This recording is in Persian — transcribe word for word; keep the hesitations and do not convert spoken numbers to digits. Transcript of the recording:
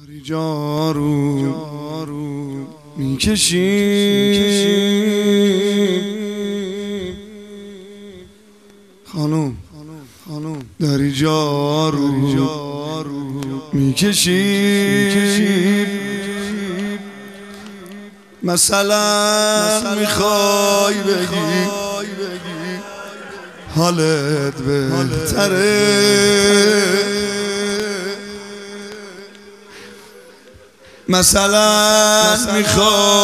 داری جارو میکشی خانوم داری جارو میکشی مثلا میخوای بگی حالت بهتره، مثلا میخوای